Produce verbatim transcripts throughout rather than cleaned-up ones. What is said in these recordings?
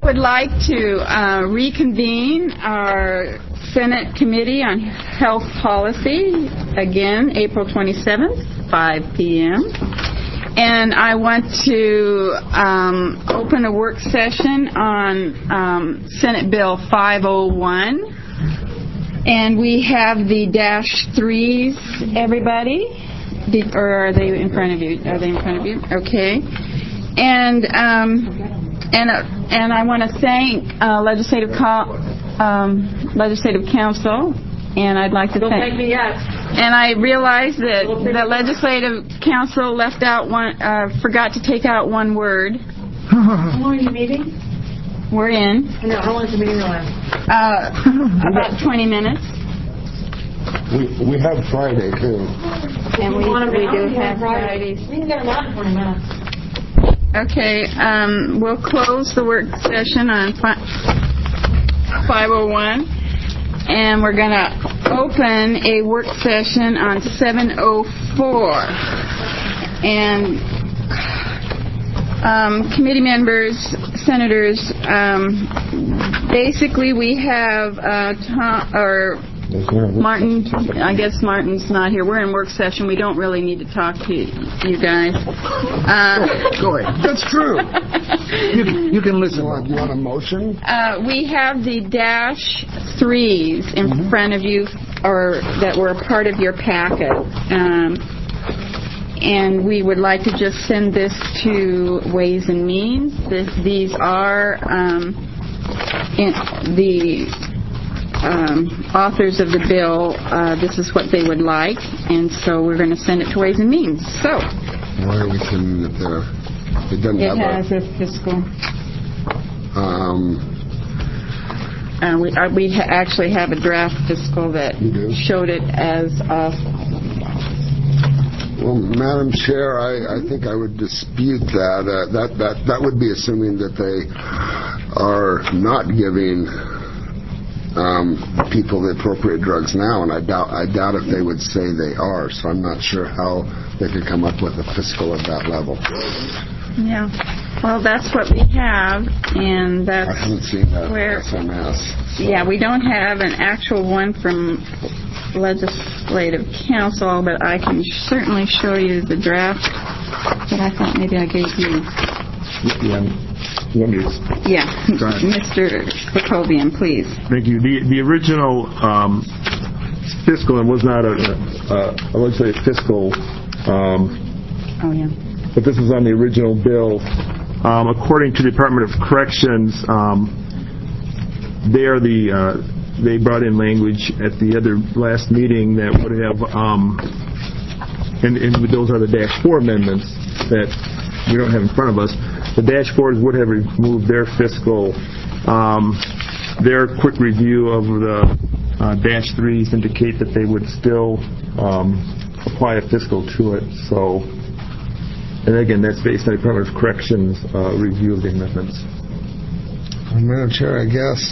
would like to uh, reconvene our Senate Committee on Health Policy, again, April twenty-seventh, five p.m. And I want to um, open a work session on um, Senate Bill five oh one. And we have the dash threes, everybody. Did, or are they in front of you? Are they in front of you? Okay. And um, and uh, and I want to thank uh, legislative co- um, legislative council, and I'd like to Don't thank. thank me yet. And I realized that the legislative council left out one, uh, forgot to take out one word. How long is the meeting? We're in. No, how long is the meeting last? Uh, about twenty minutes. We we have Friday too. And we, we do have Fridays. We can get them out in twenty minutes. Okay, um, we'll close the work session on five oh one, and we're going to open a work session on seven oh four. And um, committee members, senators, um, basically we have uh, Tom, or Martin, I guess Martin's not here. We're in work session. We don't really need to talk to you, you guys. Uh, Go ahead. That's true. You can, you can listen. You want a motion? Uh, we have the dash threes in mm-hmm. front of you, or that were a part of your packet. Um, and we would like to just send this to Ways and Means. This, these are um, in the... Um, authors of the bill, uh, this is what they would like, and so we're going to send it to Ways and Means. So, why are we sending it there? It doesn't it have has a, a fiscal. Um, uh, we uh, we ha- actually have a draft fiscal that showed it as. Uh, well, Madam Chair, I, I think I would dispute that. Uh, that that that would be assuming that they are not giving Um, people the appropriate drugs now, and I doubt I doubt if they would say they are. So I'm not sure how they could come up with a fiscal at that level. Yeah, well, that's what we have, and that's I haven't seen that where, S M S. So. Yeah, we don't have an actual one from Legislative Council, but I can certainly show you the draft that I thought maybe I gave you. Yeah. Yeah, Mister Jacobian, please. Thank you. The the original um, fiscal, and was not a, a, a legislative fiscal. Um, oh yeah. But this is on the original bill. Um, according to the Department of Corrections, um, they are the uh, they brought in language at the other last meeting that would have, um, and, and those are the dash four amendments that we don't have in front of us. The dash fours would have removed their fiscal. Um, their quick review of the uh, dash threes indicate that they would still um, apply a fiscal to it. So, and again, that's based on the Department of Corrections uh, review of the amendments. Well, Madam Chair, I guess.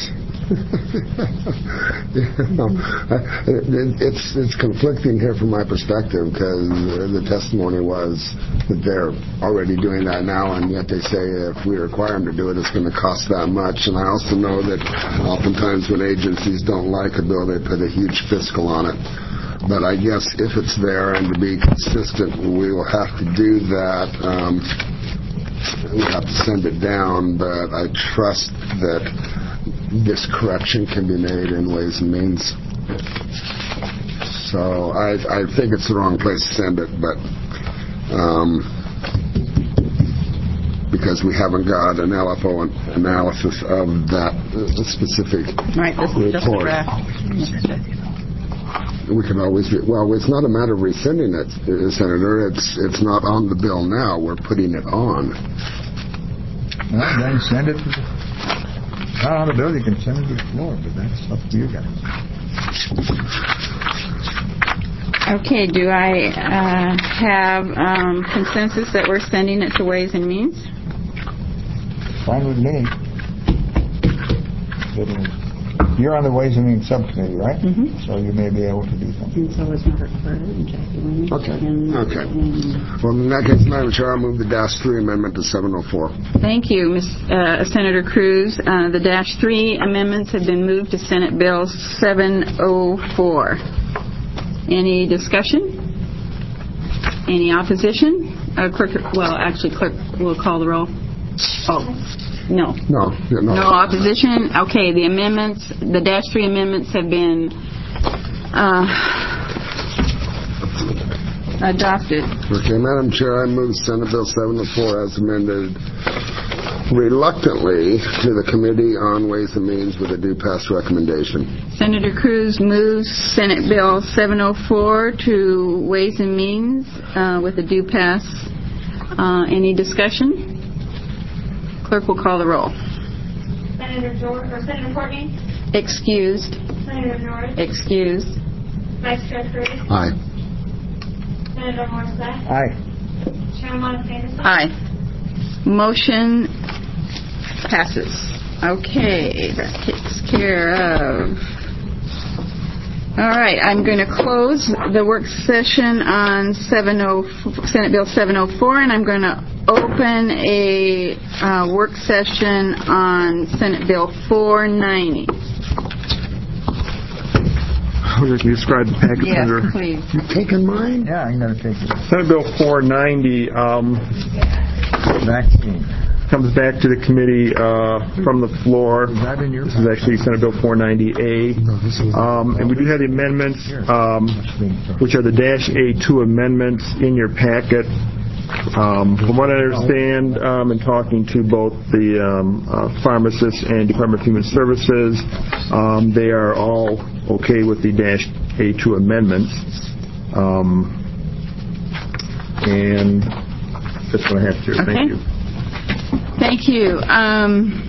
you know, it, it's it's conflicting here from my perspective, because the testimony was that they're already doing that now, and yet they say if we require them to do it, it's going to cost that much. And I also know that oftentimes when agencies don't like a bill, they put a huge fiscal on it. But I guess if it's there and to be consistent, we will have to do that. Um, we have to send it down, but I trust that this correction can be made in Ways and Means. So I, I think it's the wrong place to send it, but um, because we haven't got an L F O analysis of that uh, specific right, this is just a report. draft. We can always, re- well, it's not a matter of rescinding it, uh, Senator. It's it's not on the bill now. We're putting it on. Well, then send it to the, not on the bill, you can send it to the floor, but that's up to you guys. Okay, do I uh, have um, consensus that we're sending it to Ways and Means? Fine with me. But, uh, You're on the Ways and Means Subcommittee, right? Mhm. So you may be able to do something. And so is Margaret Carter and Jackie Winnick. Okay. And- Okay. and- Well, in that case, Madam Chair, I'll move the dash three amendment to seven oh four. Thank you, Miz uh, Senator Cruz. Uh, the dash three amendments have been moved to Senate Bill seven oh four. Any discussion? Any opposition? Uh, clerk, well, actually, clerk will call the roll. Oh, no. No. No. No opposition? Okay, the amendments, the dash three amendments have been uh, adopted. Okay, Madam Chair, I move Senate Bill seven oh four as amended reluctantly to the Committee on Ways and Means with a due pass recommendation. Senator Cruz moves Senate Bill seven oh four to Ways and Means uh, with a due pass. Uh, any discussion? Clerk will call the roll. Senator George, or Senator Courtney, Excused. Senator George, Excused. Vice Chair Cruz, Aye. Senator Morissette, Aye. Chairman Anderson. Aye. Motion passes. Okay, that takes care of. All right, I'm going to close the work session on seven oh Senate Bill seven oh four, and I'm going to open a uh, work session on Senate Bill four ninety. Would you describe the package Yes, under please. You taking mine? Yeah, I'm going to take it. Senate Bill four ninety? Um, Vaccine. comes back to the committee uh, from the floor. Is that in your? This is actually Senate Bill four ninety A. Um, and we do have the amendments, um, which are the dash A two amendments in your packet. Um, from what I understand, um, in talking to both the um, uh, pharmacists and Department of Human Services, um, they are all okay with the dash A two amendments. Um, and that's what I have here. Okay. Thank you. Thank you. Um,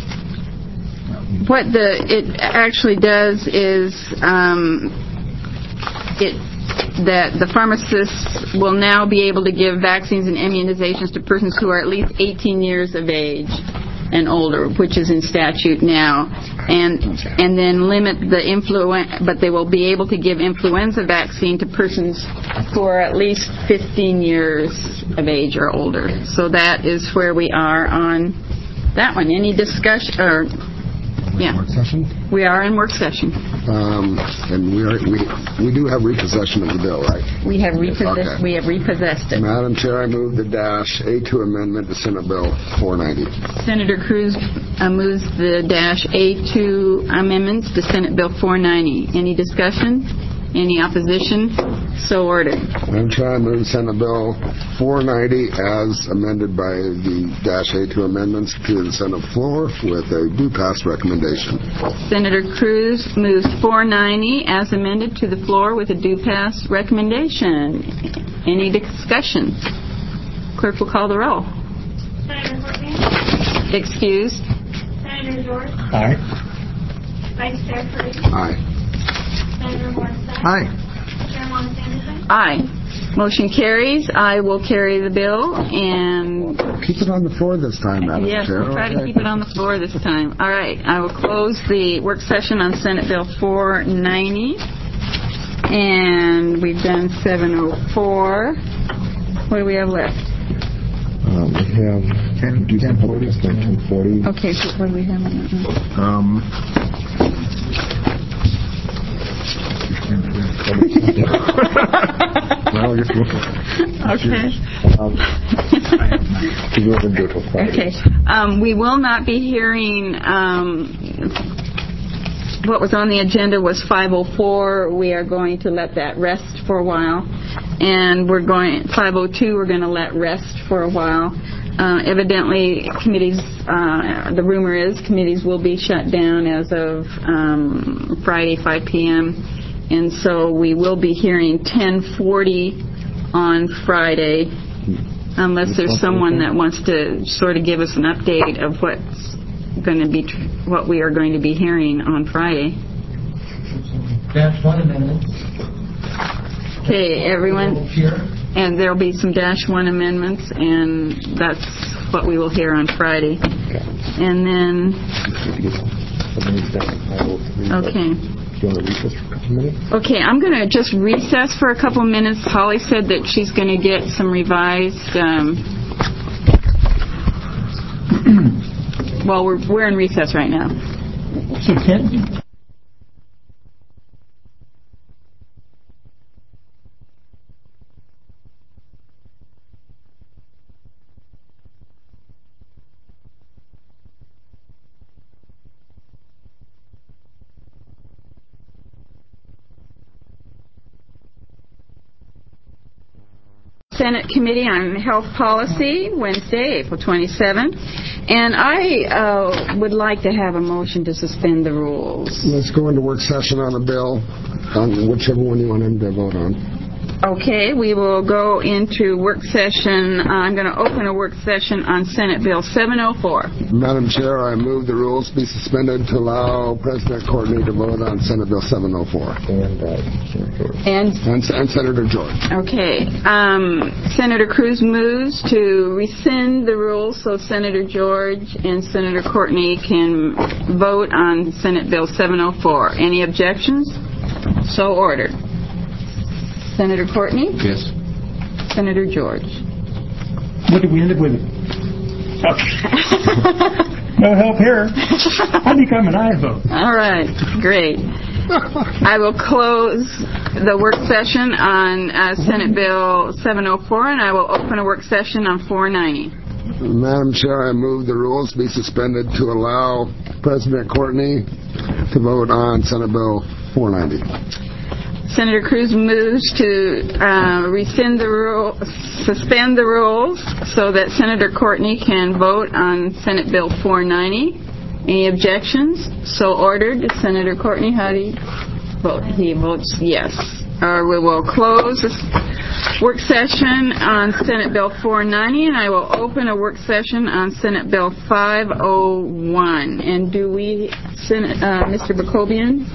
what the it actually does is um, it that the pharmacists will now be able to give vaccines and immunizations to persons who are at least eighteen years of age and older, which is in statute now, and and then limit the influenza, but they will be able to give influenza vaccine to persons who are at least fifteen years of age or older. So that is where we are on that one. Any discussion? Or yeah, Work session? we are in work session. Um, and we are, we, we do have repossession of the bill, right? We have repossessed. Okay. We have repossessed it. Madam Chair, I move the dash A two amendment to Senate Bill four ninety. Senator Cruz uh, moves the dash A two amendments to Senate Bill four ninety. Any discussion? Any opposition? So ordered. Madam Chair, I move Senate Bill four ninety as amended by the dash A two amendments to the Senate floor with a due pass recommendation. Senator Cruz moves four ninety as amended to the floor with a due pass recommendation. Any discussion? Clerk will call the roll. Senator Courtney, Excused. Senator George, Aye. Vice Chair Cruz, Aye. Senator Morissette, Aye. Chairman Anderson. Aye. Motion carries. I will carry the bill and Keep it on the floor this time, Madam yes, Chair. we'll try to keep it on the floor this time. All right. I will close the work session on Senate Bill four ninety. And we've done seven oh four. What do we have left? Um, we have Ten, do some ten public forty. discussion forty. Okay, so what do we have on that one? Um, well, I guess we'll, Okay. um, we will do it till Friday. Okay. Um, we will not be hearing, um, what was on the agenda was five oh four. We are going to let that rest for a while. And we're going, five oh two, we're going to let rest for a while. Uh, evidently, committees, uh, the rumor is committees will be shut down as of um, Friday, five p.m. And so we will be hearing ten forty on Friday, unless there's someone that wants to sort of give us an update of what's going to be, tr- what we are going to be hearing on Friday. Dash one amendments. Okay, everyone, Here. and there'll be some dash one amendments, and that's what we will hear on Friday. And then Okay. Do you want to recess for a couple minutes? Okay, I'm going to just recess for a couple minutes. Holly said that she's going to get some revised. Um, well, we're we're in recess right now. So can, Senate Committee on Health Policy, Wednesday, April twenty-seventh. And I uh, would like to have a motion to suspend the rules. Let's go into work session on a bill, on whichever one you want him to vote on. Okay, we will go into work session. I'm going to open a work session on Senate Bill seven oh four. Madam Chair, I move the rules be suspended to allow President Courtney to vote on Senate Bill seven oh four. And, uh, Senator George. And, And, and Senator George. okay, um, Senator Cruz moves to rescind the rules so Senator George and Senator Courtney can vote on Senate Bill seven oh four. Any objections? So ordered. Senator Courtney? Yes. Senator George? what did we end up with? No help here. I think I'm an aye vote. All right, great. I will close the work session on uh, Senate Bill seven oh four, and I will open a work session on four ninety. Madam Chair, I move the rules be suspended to allow President Courtney to vote on Senate Bill four ninety. Senator Cruz moves to uh, rescind the rule, suspend the rules so that Senator Courtney can vote on Senate Bill four ninety. Any objections? So ordered. Senator Courtney, how do you vote? He votes yes. Uh, we will close this work session on Senate Bill four ninety, and I will open a work session on Senate Bill five oh one. And do we, Senate, uh, Mister Bacobian?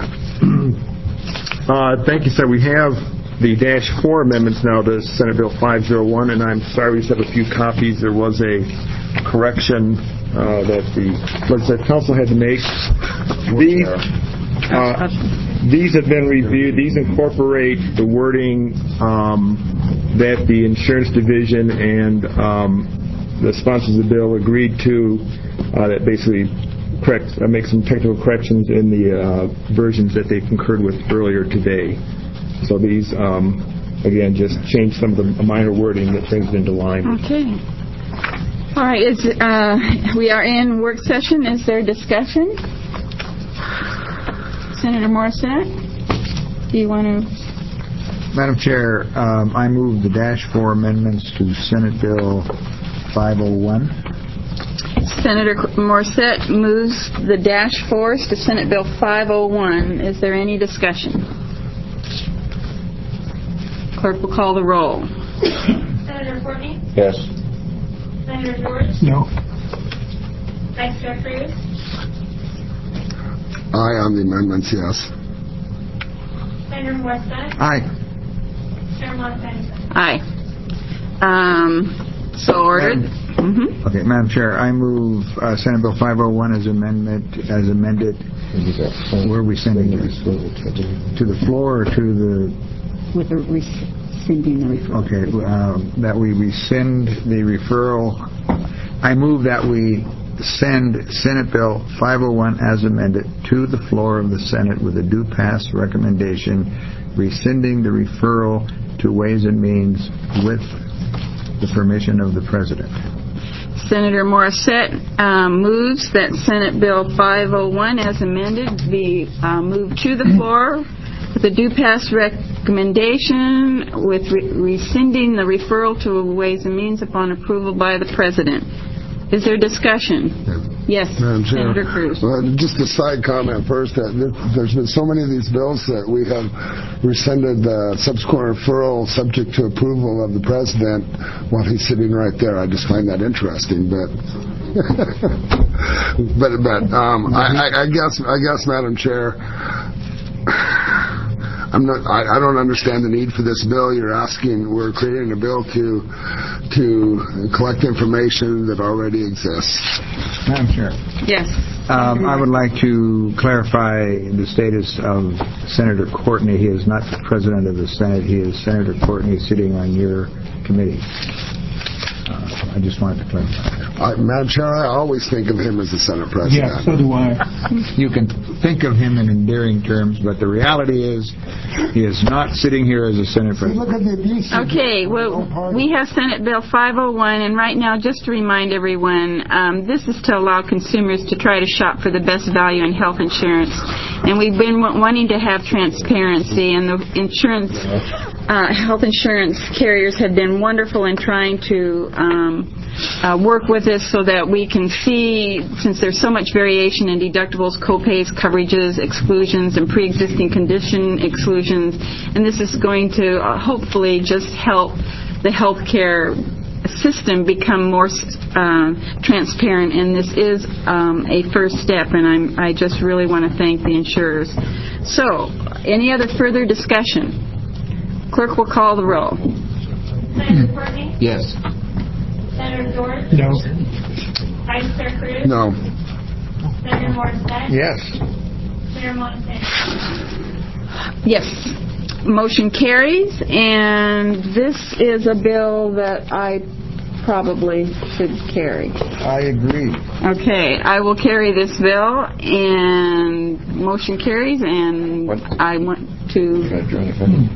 Uh, thank you, sir. We have the dash four amendments now to Senate Bill five oh one, and I'm sorry we just have a few copies. There was a correction uh, that the legislative council had to make. These, uh, these have been reviewed. These incorporate the wording um, that the insurance division and um, the sponsors of the bill agreed to uh, that basically correct, uh, make some technical corrections in the uh, versions that they concurred with earlier today. So these, um, again, just change some of the minor wording that brings it into line. Okay. All right. Is, uh, we are in work session. Is there discussion? Senator Morissette, do you want to? Madam Chair, um, I move the dash four amendments to Senate Bill five oh one. Senator Morissette moves the dash fours to Senate Bill five oh one. Is there any discussion? Clerk will call the roll. Senator Courtney? Yes. Senator George? No. Vice Chair Cruz? Aye on the amendments, yes. Senator Morissette? Aye. Chair Montana? Aye. Um, so ordered. Mm-hmm. Okay, Madam Chair, I move uh, Senate Bill five oh one as amendment as amended. Where are we sending it? To the floor or to the? With the rescinding the referral. Okay, uh, that we rescind the referral. I move that we send Senate Bill five oh one as amended to the floor of the Senate with a due pass recommendation, rescinding the referral to Ways and Means with the permission of the President. Senator Morissette um, moves that Senate Bill five oh one as amended be uh, moved to the floor with a due pass recommendation with re- rescinding the referral to Ways and Means upon approval by the President. Is there discussion? Yeah. Yes, Madam Chair. Senator Cruz. Well, just a side comment first. That there's been so many of these bills that we have rescinded the subsequent referral subject to approval of the President while he's sitting right there. I just find that interesting, but but but um, I, I guess I guess Madam Chair, I'm not. I, I don't understand the need for this bill. You're asking. We're creating a bill to to collect information that already exists. Madam Chair. Yes. Um, I would like to clarify the status of Senator Courtney. He is not the President of the Senate. He is Senator Courtney sitting on your committee. Uh, I just wanted to clarify. Uh, Madam Chair, I always think of him as the Senate President. Yeah, so do I. You can think of him in endearing terms, but the reality is he is not sitting here as a Senate See, President. look at the abuse. Okay, well, we have Senate Bill five oh one, and right now, just to remind everyone, um, this is to allow consumers to try to shop for the best value in health insurance. And we've been w- wanting to have transparency, and the insurance, uh, health insurance carriers have been wonderful in trying to um, uh, work with us so that we can see, since there's so much variation in deductibles, copays, coverages, exclusions, and pre-existing condition exclusions, and this is going to uh, hopefully just help the health care system become more uh, transparent, and this is um, a first step, and I'm, I just really want to thank the insurers. So, any other further discussion? Clerk will call the roll. Senator Courtney? Yes. Senator George? No. Vice Chair Cruz? No. Senator Morissette? Yes. Mayor Montesano? Yes. Motion carries, and this is a bill that I probably should carry. I agree. Okay, I will carry this bill, and motion carries, and What? I want to... You want to join the committee?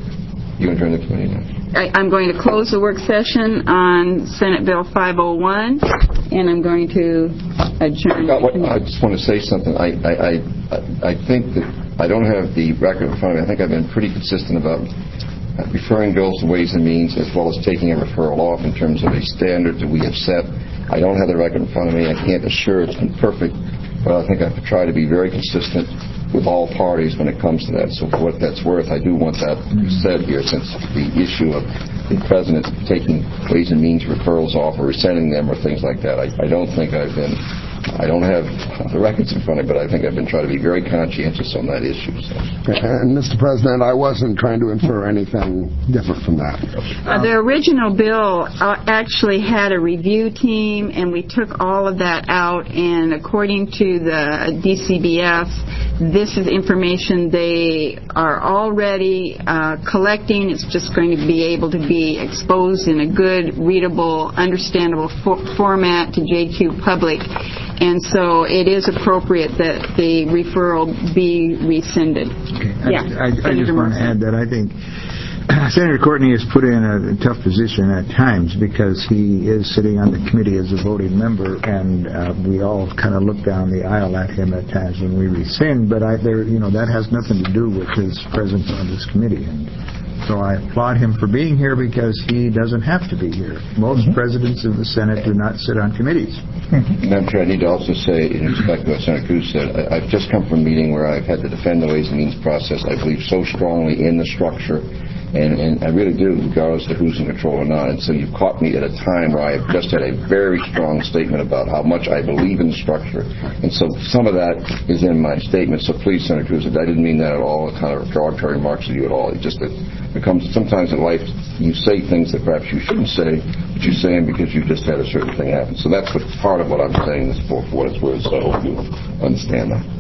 You want to join the committee now? I, I'm going to close the work session on Senate Bill five oh one, and I'm going to adjourn. Uh, what, I just want to say something. I, I, I, I think that I don't have the record in front of me. I think I've been pretty consistent about referring bills to Ways and Means as well as taking a referral off in terms of a standard that we have set. I don't have the record in front of me. I can't assure it's been perfect, but I think I've tried to be very consistent with all parties when it comes to that. So for what that's worth, I do want that said here, since the issue of the President taking Ways and Means referrals off or rescinding them or things like that, I, I don't think I've been, I don't have the records in front of me, but I think I've been trying to be very conscientious on that issue. So. And, Mister President, I wasn't trying to infer anything different from that. Uh, the original bill uh, actually had a review team, and we took all of that out, and according to the D C B S, this is information they are already uh, collecting. It's just going to be able to be exposed in a good, readable, understandable for- format to J Q Public, and so it is appropriate that the referral be rescinded. Okay. Yeah, I, I, I Senator just want to Morrison. add that I think Senator Courtney is put in a tough position at times because he is sitting on the committee as a voting member, and uh, we all kind of look down the aisle at him at times when we rescind. But I, there, you know, that has nothing to do with his presence on this committee. And so I applaud him for being here because he doesn't have to be here. Most mm-hmm. presidents of the Senate do not sit on committees. Madam Chair, I need to also say, in respect to what Senator Cruz said, I, I've just come from a meeting where I've had to defend the Ways and Means process. I believe so strongly in the structure. And, and I really do, regardless of who's in control or not. And so you've caught me at a time where I've just had a very strong statement about how much I believe in the structure. And so some of that is in my statement. So please, Senator Cruz, I didn't mean that at all, kind of derogatory remarks to you at all. It just it becomes, sometimes in life, you say things that perhaps you shouldn't say, but you say them because you just had a certain thing happen. So that's what part of what I'm saying this for, for what it's worth. So I hope you understand that.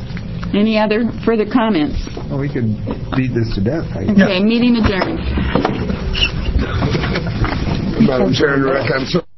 Any other further comments? Well, we could beat this to death. I Okay, meeting adjourned. Madam Chair, I'm sorry.